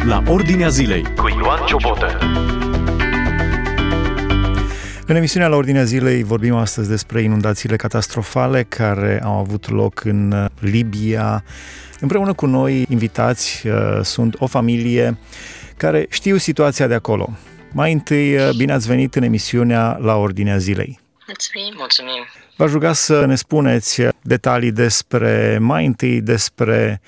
la Ordinea Zilei cu Ioan Ciobotă. În emisiunea La Ordinea Zilei vorbim astăzi despre inundațiile catastrofale care au avut loc în Libia. Împreună cu noi, invitați, sunt o familie care știu situația de acolo. Mai întâi, bine ați venit în emisiunea La Ordinea Zilei. Mulțumim. V-aș ruga să ne spuneți detalii mai întâi despre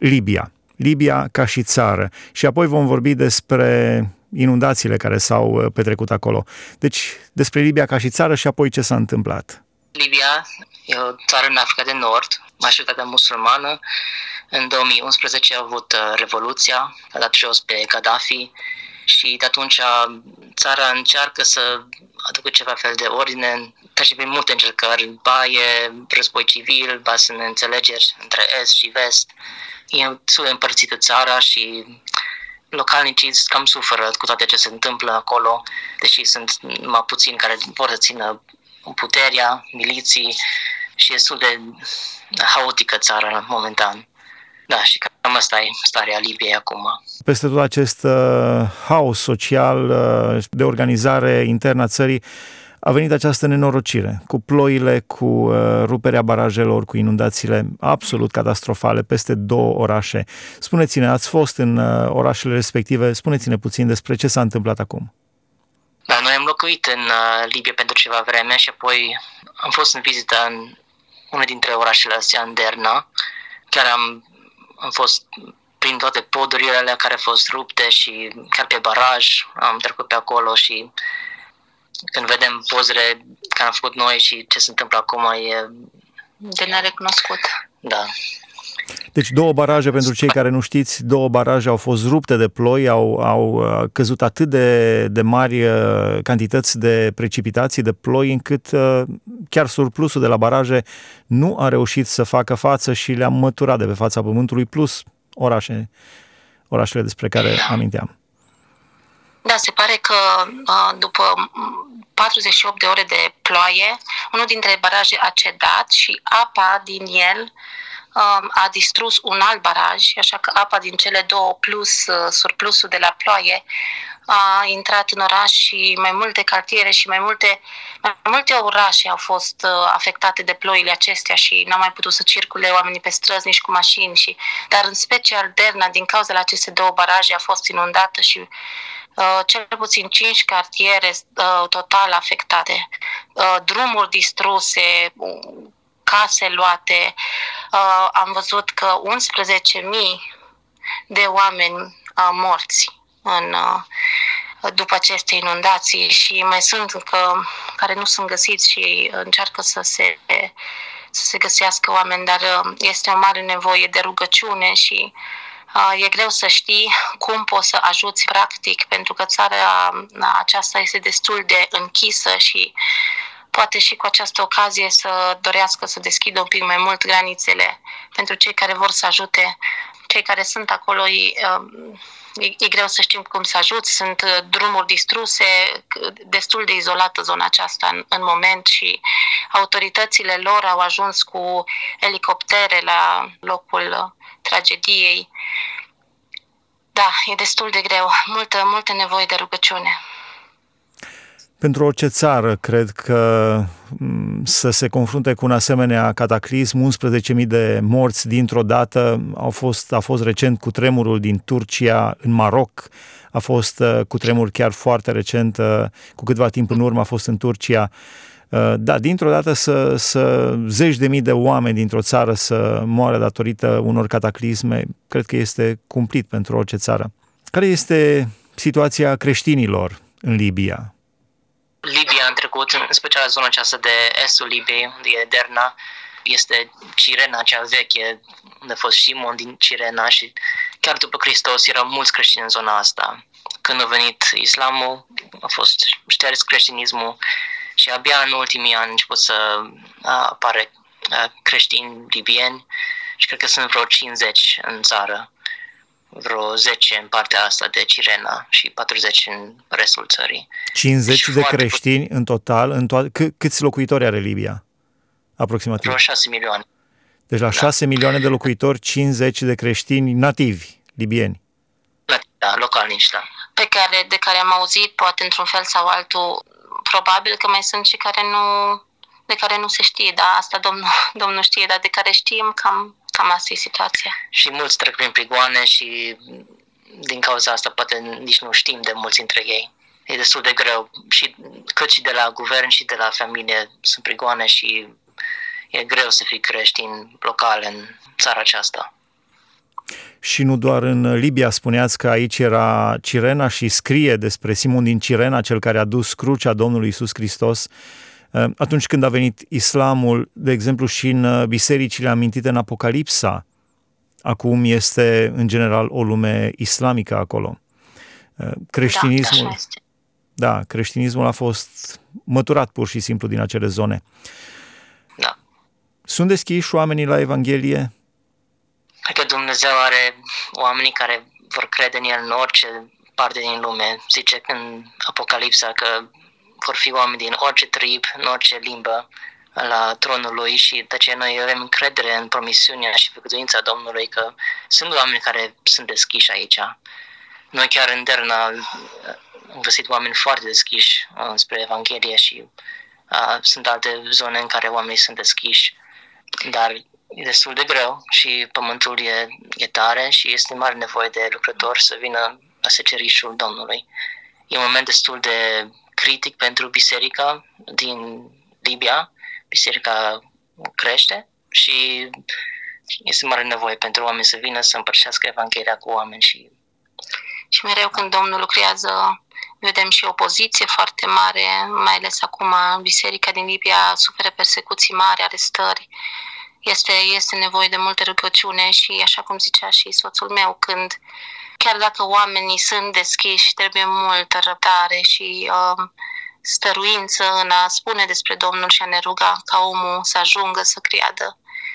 Libia ca și țară, și apoi vom vorbi despre inundațiile care s-au petrecut acolo. Deci, despre Libia ca și țară și apoi ce s-a întâmplat. Libia e o țară în Africa de Nord, majoritatea musulmană. În 2011 a avut revoluția, a dat jos pe Gaddafi și de atunci țara încearcă să aducă ceva fel de ordine. Trece prin multe încercări, ba e război civil, ba sunt neînțelegeri între est și vest. E destul de împărțită țara și localnicii cam suferă cu toate ce se întâmplă acolo, deși sunt mai puțini care vor să țină puterea, miliții, și e destul de haotică țara momentan. Da, și cam asta e starea Libiei acum. Peste tot acest haos social de organizare internă a țării a venit această nenorocire, cu ploile, cu ruperea barajelor, cu inundațiile absolut catastrofale peste 2 orașe. Spuneți-ne, ați fost în orașele respective, spuneți-ne puțin despre ce s-a întâmplat acum. Da, noi am locuit în Libia pentru ceva vreme și apoi am fost în vizită în unul dintre orașele astea, în Derna. Chiar am fost prin toate podurile care au fost rupte și chiar pe baraj am trecut pe acolo și când vedem pozele care am făcut noi și ce se întâmplă acum e de nerecunoscut. Da. Deci 2 baraje, pentru cei care nu știți, 2 baraje au fost rupte de ploi, au căzut atât de mari cantități de precipitații, de ploi, încât chiar surplusul de la baraje nu a reușit să facă față și le-a măturat de pe fața pământului, plus orașele despre care aminteam. Da, se pare că după 48 de ore de ploaie, unul dintre baraje a cedat și apa din el a distrus un alt baraj, așa că apa din cele 2 plus surplusul de la ploaie a intrat în oraș și mai multe cartiere și mai multe orașe au fost afectate de ploile acestea și n-au mai putut să circule oamenii pe străzi, nici cu mașini. Dar în special Derna, din cauza la aceste 2 baraje, a fost inundată și cel puțin 5 cartiere total afectate, drumuri distruse, case luate. Am văzut că 11.000 de oameni morți după aceste inundații și mai sunt care nu sunt găsiți și încearcă să se găsească oameni, dar este o mare nevoie de rugăciune și e greu să știi cum poți să ajuți practic, pentru că țara aceasta este destul de închisă și poate și cu această ocazie să dorească să deschidă un pic mai mult granițele pentru cei care vor să ajute. Cei care sunt acolo, e greu să știm cum să ajuți, sunt drumuri distruse, destul de izolată zona aceasta în moment și autoritățile lor au ajuns cu elicoptere la locul tragediei. Da, e destul de greu, multă nevoie de rugăciune. Pentru orice țară, cred că să se confrunte cu un asemenea cataclism, 11.000 de morți dintr-o dată, a fost recent cutremurul din Turcia, în Maroc, a fost cutremur chiar foarte recent, cu câtva timp în urmă a fost în Turcia. Da, dintr-o dată să 10.000 de oameni dintr-o țară să moară datorită unor cataclisme, cred că este cumplit pentru orice țară. Care este situația creștinilor în Libia? Libia în trecut, în special zona aceasta de estul Libiei, unde e Derna, este Cirena cea veche, unde a fost Simon din Cirena și chiar după Hristos erau mulți creștini în zona asta. Când a venit islamul, a fost șters creștinismul și abia în ultimii ani a început să apare creștini libieni și cred că sunt vreo 50 în țară. Vreo 10 în partea asta de Cirena și 40 în restul țării. 50 de creștini în total? Câți locuitori are Libia? Aproximativ. Vreo 6 milioane. Deci la 6 milioane de locuitori, 50 de creștini nativi libieni. Da, localnici, da. De care am auzit, poate într-un fel sau altul, probabil că mai sunt și de care nu se știe, da, asta Domnul știe, dar de care știm, cam asta e situația. Și mulți trec prin prigoane și din cauza asta poate nici nu știm de mulți dintre ei. E destul de greu, cât și de la guvern și de la familie sunt prigoane și e greu să fii creștin local în țara aceasta. Și nu doar în Libia, spuneați că aici era Cirena și scrie despre Simon din Cirena, cel care a dus crucea Domnului Iisus Hristos. Atunci când a venit islamul, de exemplu, și în bisericile amintite în Apocalipsa, acum este în general o lume islamică acolo. Creștinismul, creștinismul a fost măturat pur și simplu din acele zone. Da. Sunt deschiși oamenii la Evanghelie? Cred că Dumnezeu are oamenii care vor crede în El în orice parte din lume. Zice în Apocalipsa că vor fi oameni din orice trib, în orice limbă, la tronul Lui și de aceea noi avem încredere în promisiunea și făgăduința Domnului că sunt oameni care sunt deschiși aici. Noi chiar în Derna am găsit oameni foarte deschiși spre Evanghelie și sunt alte zone în care oamenii sunt deschiși, dar e destul de greu și pământul e tare și este mare nevoie de lucrători să vină la secerișul Domnului. E un moment destul de critic pentru biserica din Libia. Biserica crește și este mare nevoie pentru oameni să vină să împărtășească Evanghelia cu oameni. Și mereu când Domnul lucrează, vedem și opoziție foarte mare, mai ales acum biserica din Libia suferă persecuții mari, arestări. Este nevoie de multă rugăciune și, așa cum zicea și soțul meu, chiar dacă oamenii sunt deschiși, trebuie multă răbdare și stăruință în a spune despre Domnul și a ne ruga ca omul să ajungă să creadă.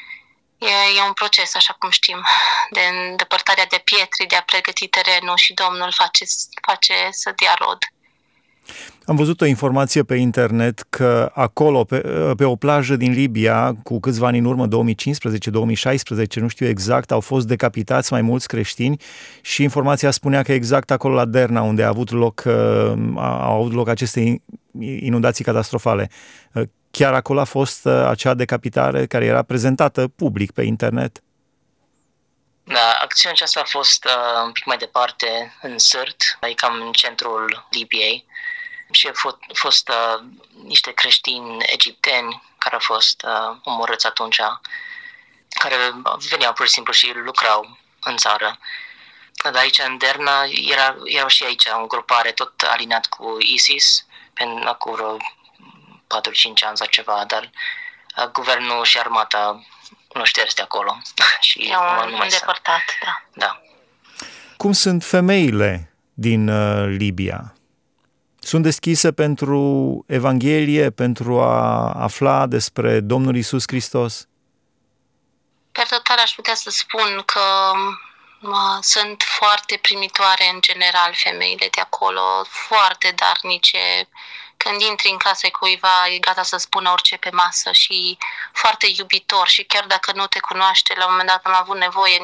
E un proces, așa cum știm, de îndepărtarea de pietri, de a pregăti terenul și Domnul face să dea rod. Am văzut o informație pe internet că acolo, pe o plajă din Libia, cu câțiva ani în urmă, 2015-2016, nu știu exact, au fost decapitați mai mulți creștini și informația spunea că exact acolo la Derna, unde au avut loc aceste inundații catastrofale, chiar acolo a fost acea decapitare care era prezentată public pe internet. Da, acțiunea aceasta a fost un pic mai departe, în Sârt, e cam în centrul Libiei. Și au fost niște creștini egipteni care au fost omorâți atunci, care veneau pur și simplu și lucrau în țară. Dar aici, în Derna, erau și aici o grupare tot alinat cu ISIS, acum vreo 4-5 ani sau ceva, dar guvernul și armata nu șters de acolo. Și nu îndepărtat, da. Cum sunt femeile din Libia? Sunt deschise pentru Evanghelie, pentru a afla despre Domnul Iisus Hristos? Per total aș putea să spun că sunt foarte primitoare în general femeile de acolo, foarte darnice. Când intri în casa cuiva, e gata să spună orice pe masă și foarte iubitor și chiar dacă nu te cunoaște, la un moment dat am avut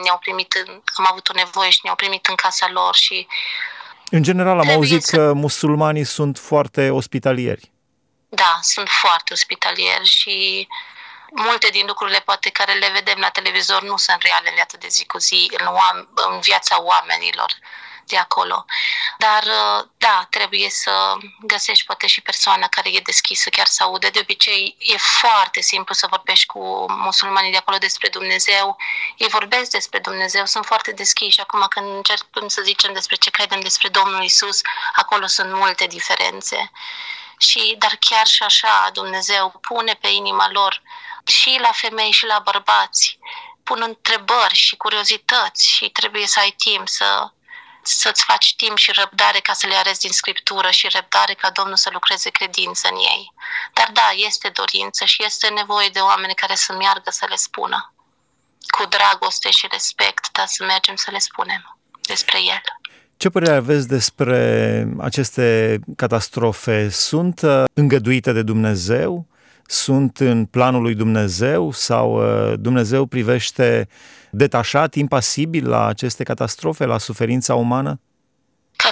o nevoie și ne-au primit în casa lor și în general am auzit că musulmanii sunt foarte ospitalieri. Da, sunt foarte ospitalieri și multe din lucrurile poate care le vedem la televizor nu sunt reale în viața de zi cu zi, în viața oamenilor de acolo. Dar da, trebuie să găsești poate și persoana care e deschisă, chiar să audă. De obicei e foarte simplu să vorbești cu musulmanii de acolo despre Dumnezeu. Ei vorbesc despre Dumnezeu, sunt foarte deschiși. Acum când încercăm să zicem despre ce credem despre Domnul Iisus, acolo sunt multe diferențe. Dar chiar și așa Dumnezeu pune pe inima lor și la femei și la bărbați, pun întrebări și curiozități și trebuie să ai timp să-ți faci timp și răbdare ca să le arăți din Scriptură și răbdare ca Domnul să lucreze credință în ei. Dar da, este dorință și este nevoie de oameni care să meargă să le spună. Cu dragoste și respect, dar să mergem să le spunem despre El. Ce părere aveți despre aceste catastrofe? Sunt îngăduite de Dumnezeu? Sunt în planul lui Dumnezeu? Sau Dumnezeu privește detașat, impasibil la aceste catastrofe, la suferința umană?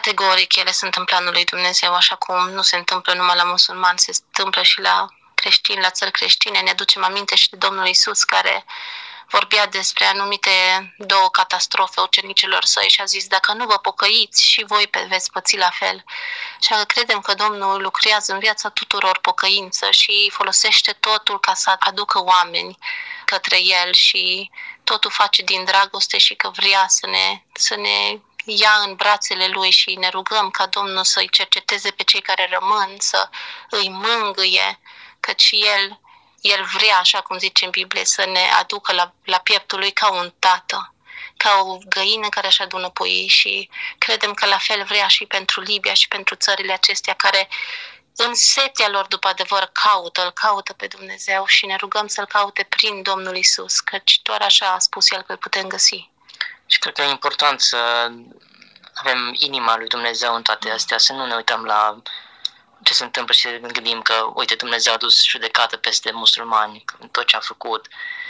Categoric, ele sunt în planul lui Dumnezeu, așa cum nu se întâmplă numai la musulmani, se întâmplă și la creștini, la țări creștine. Ne aducem aminte și de Domnul Iisus, care vorbea despre anumite 2 catastrofe ucenicilor săi și a zis: dacă nu vă pocăiți, și voi veți păți la fel. Și credem că Domnul lucrează în viața tuturor pocăință și folosește totul ca să aducă oameni către El și totul face din dragoste și că vrea să ne ia în brațele Lui și ne rugăm ca Domnul să-i cerceteze pe cei care rămân, să îi mângâie, căci El vrea, așa cum zice în Biblie, să ne aducă la pieptul Lui ca un tată, ca o găină care își adună puii, și credem că la fel vrea și pentru Libia și pentru țările acestea care în setea lor după adevăr îl caută pe Dumnezeu și ne rugăm să-L caute prin Domnul Iisus, căci doar așa a spus El că îl putem găsi. Și cred că e important să avem inima lui Dumnezeu în toate astea, să nu ne uităm la ce se întâmplă și ne gândim că, uite, Dumnezeu a dus judecată peste musulmani, tot ce a făcut.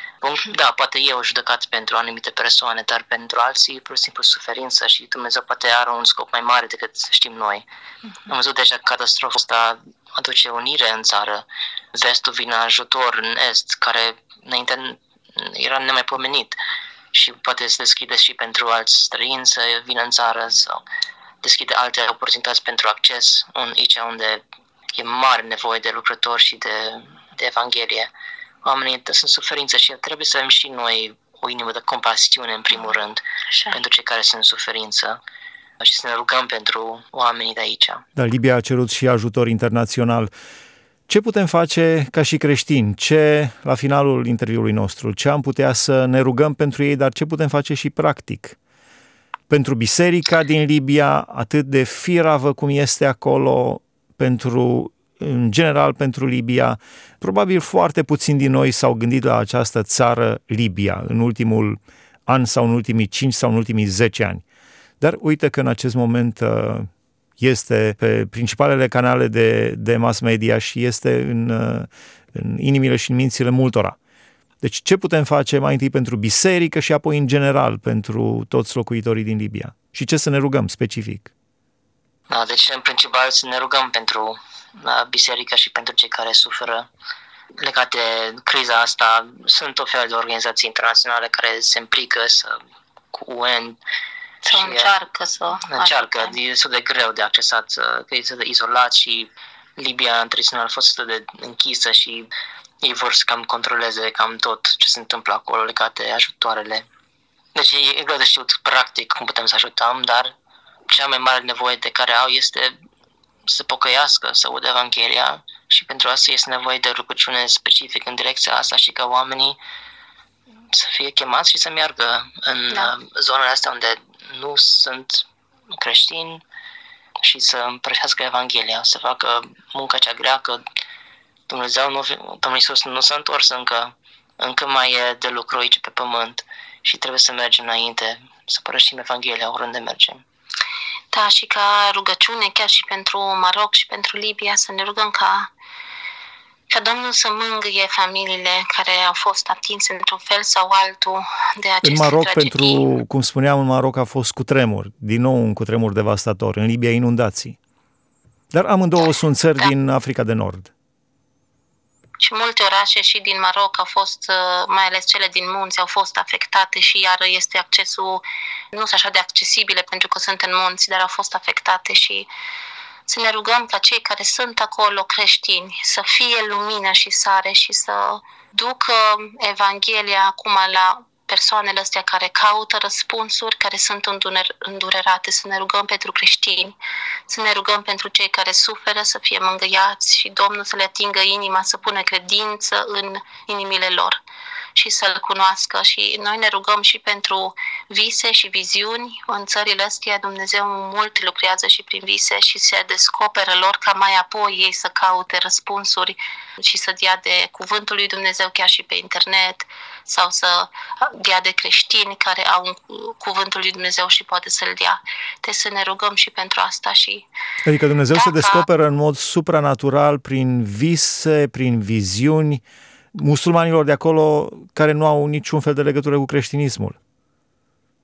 Da, poate e o judecată pentru anumite persoane, dar pentru alții pur și simplu suferință și Dumnezeu poate are un scop mai mare decât știm noi. Am văzut deja că catastrofa asta aduce unire în țară. Vestul vine ajutor în est, care înainte era nemaipomenit. Și poate se deschide și pentru alți străini să vină în țară sau deschide alte oportunități pentru acces aici unde e mare nevoie de lucrători și de Evanghelie. Oamenii sunt suferință și trebuie să avem și noi o inimă de compasiune în primul rând pentru cei care sunt în suferință și să ne rugăm pentru oamenii de aici. Dar Libia a cerut și ajutor internațional. Ce putem face ca și creștini? La finalul interviului nostru, ce am putea să ne rugăm pentru ei, dar ce putem face și practic? Pentru biserica din Libia, atât de firavă cum este acolo, în general pentru Libia, probabil foarte puțini din noi s-au gândit la această țară Libia în ultimul an sau în ultimii 5 sau în ultimii 10 ani. Dar uite că în acest moment este pe principalele canale de mass media și este în inimile și în mințile multora. Deci ce putem face mai întâi pentru biserică și apoi în general pentru toți locuitorii din Libia? Și ce să ne rugăm specific? Da, deci în principal să ne rugăm pentru biserică și pentru cei care suferă legat de criza asta. Sunt o fel de organizații internaționale care se implică cu UN sau încearcă. E destul de greu de accesat, că e de izolat și Libia tradițional a fost de închisă și ei vor să cam controleze cam tot ce se întâmplă acolo legat de ajutoarele. Deci e greu de știut practic cum putem să ajutăm, dar cea mai mare nevoie de care au este să pocăiască, să audă Evanghelia și pentru asta este nevoie de rugăciune specifică în direcția asta și ca oamenii să fie chemați și să meargă în zonele astea unde nu sunt creștini și să împărtășească Evanghelia, să facă munca cea grea, că Domnul Iisus nu s-a întors încă mai e de lucru aici pe pământ și trebuie să mergem înainte, să părășim Evanghelia oriunde mergem. Da, și ca rugăciune, chiar și pentru Maroc și pentru Libia, să ne rugăm ca Domnul să mângâie familiile care au fost atinse într-un fel sau altul de aceste În Maroc, tragedii. cum spuneam, în Maroc a fost cutremur, din nou un cutremur devastator, în Libia inundații. Dar amândouă sunt țări din Africa de Nord. Și multe orașe și din Maroc au fost, mai ales cele din munți, au fost afectate și iară este accesul, nu sunt așa de accesibile pentru că sunt în munți, dar au fost afectate și să ne rugăm ca cei care sunt acolo creștini să fie lumină și sare și să ducă Evanghelia acum la persoanele astea care caută răspunsuri, care sunt îndurerate, să ne rugăm pentru creștini, să ne rugăm pentru cei care suferă, să fie mângâiați și Domnul să le atingă inima, să pună credință în inimile lor și să-L cunoască. Și noi ne rugăm și pentru vise și viziuni. În țările astea Dumnezeu mult lucrează și prin vise și se descoperă lor ca mai apoi ei să caute răspunsuri și să dea de cuvântul lui Dumnezeu chiar și pe internet sau să dea de creștini care au cuvântul lui Dumnezeu și poate să-l dea. Deci să ne rugăm și pentru asta. Adică Dumnezeu se descoperă în mod supranatural prin vise, prin viziuni musulmanilor de acolo care nu au niciun fel de legătură cu creștinismul.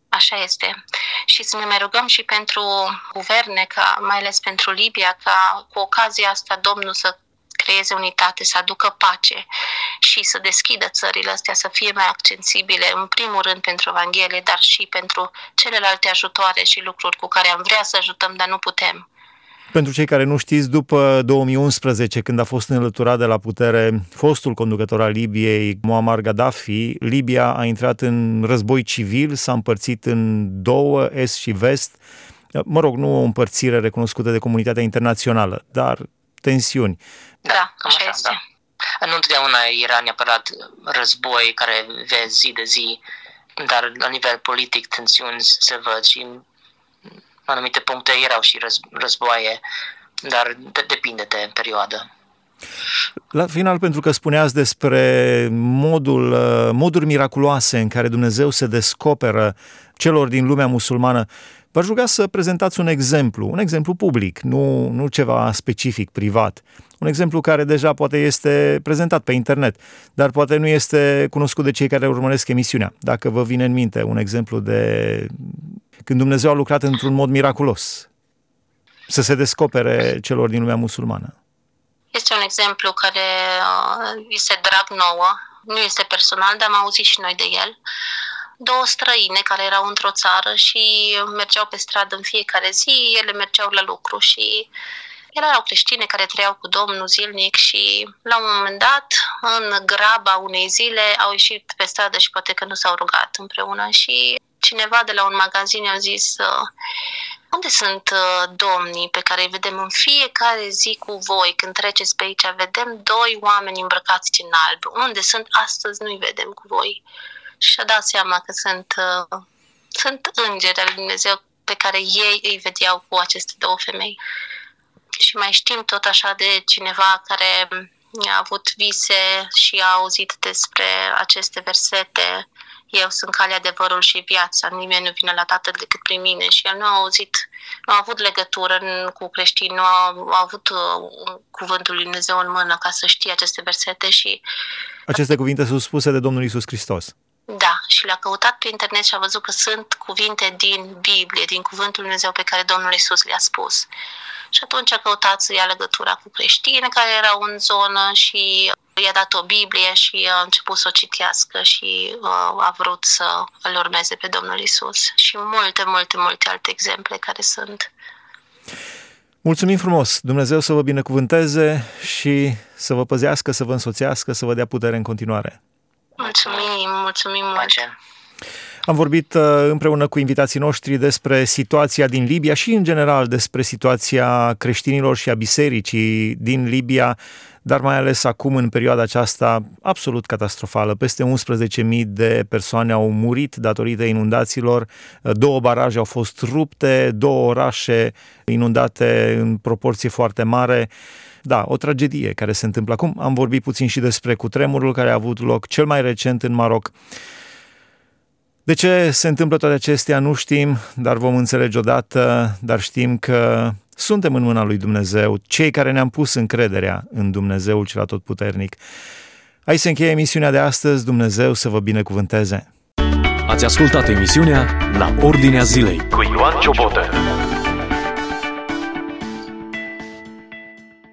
Așa este. Și să ne mai rugăm și pentru guverne, mai ales pentru Libia, ca cu ocazia asta Domnul să creeze unitate, să aducă pace și să deschidă țările astea să fie mai accesibile, în primul rând pentru Evanghelie, dar și pentru celelalte ajutoare și lucruri cu care am vrea să ajutăm, dar nu putem. Pentru cei care nu știți, după 2011, când a fost înlăturat de la putere fostul conducător al Libiei, Muammar Gaddafi, Libia a intrat în război civil, s-a împărțit în două, est și vest. Mă rog, nu o împărțire recunoscută de comunitatea internațională, dar tensiuni. Da, așa este. Da. Nu întotdeauna era neapărat război care vezi zi de zi, dar la nivel politic tensiuni se văd și în anumite puncte erau și războaie, dar depinde de perioadă. La final, pentru că spuneați despre moduri miraculoase în care Dumnezeu se descoperă celor din lumea musulmană, v-aș ruga să prezentați un exemplu public, nu ceva specific, privat. Un exemplu care deja poate este prezentat pe internet, dar poate nu este cunoscut de cei care urmăresc emisiunea. Dacă vă vine în minte un exemplu de când Dumnezeu a lucrat într-un mod miraculos să se descopere celor din lumea musulmană. Este un exemplu care este drag nouă, nu este personal, dar am auzit și noi de el. Două străine care erau într-o țară și mergeau pe stradă în fiecare zi, ele mergeau la lucru și ele erau creștine care trăiau cu Domnul zilnic și la un moment dat, în graba unei zile, au ieșit pe stradă și poate că nu s-au rugat împreună și cineva de la un magazin i-a zis: unde sunt domnii pe care îi vedem în fiecare zi cu voi? Când treceți pe aici, vedem doi oameni îmbrăcați în alb. Unde sunt astăzi? Nu-i vedem cu voi. Și și-a dat seama că sunt îngeri al lui Dumnezeu pe care ei îi vedeau cu aceste două femei. Și mai știm tot așa de cineva care a avut vise și a auzit despre aceste versete: eu sunt calea, adevărul și viața, nimeni nu vine la Tatăl decât prin mine. Și el nu a avut legătură cu creștini, nu a avut cuvântul lui Dumnezeu în mână ca să știe aceste versete. Și aceste cuvinte sunt spuse de Domnul Iisus Hristos. Da, și le-a căutat pe internet și a văzut că sunt cuvinte din Biblie, din cuvântul lui Dumnezeu pe care Domnul Iisus le-a spus. Și atunci a căutat să ia legătura cu creștini care erau în zonă și i-a dat o Biblie și a început să o citească și a vrut să îl urmeze pe Domnul Iisus. Și multe alte exemple care sunt. Mulțumim frumos! Dumnezeu să vă binecuvânteze și să vă păzească, să vă însoțească, să vă dea putere în continuare. Mulțumim mult! Am vorbit împreună cu invitații noștri despre situația din Libia și, în general, despre situația creștinilor și a bisericii din Libia, dar mai ales acum, în perioada aceasta absolut catastrofală. Peste 11.000 de persoane au murit datorită inundațiilor, 2 baraje au fost rupte, 2 orașe inundate în proporție foarte mare. Da, o tragedie care se întâmplă acum. Am vorbit puțin și despre cutremurul care a avut loc cel mai recent în Maroc. De ce se întâmplă toate acestea nu știm, dar vom înțelege odată, dar știm că suntem în mâna lui Dumnezeu, cei care ne-am pus încrederea în Dumnezeul cel atotputernic. Aici se încheie emisiunea de astăzi, Dumnezeu să vă binecuvânteze. Ați ascultat emisiunea La Ordinea Zilei cu Ioan Ciobotă.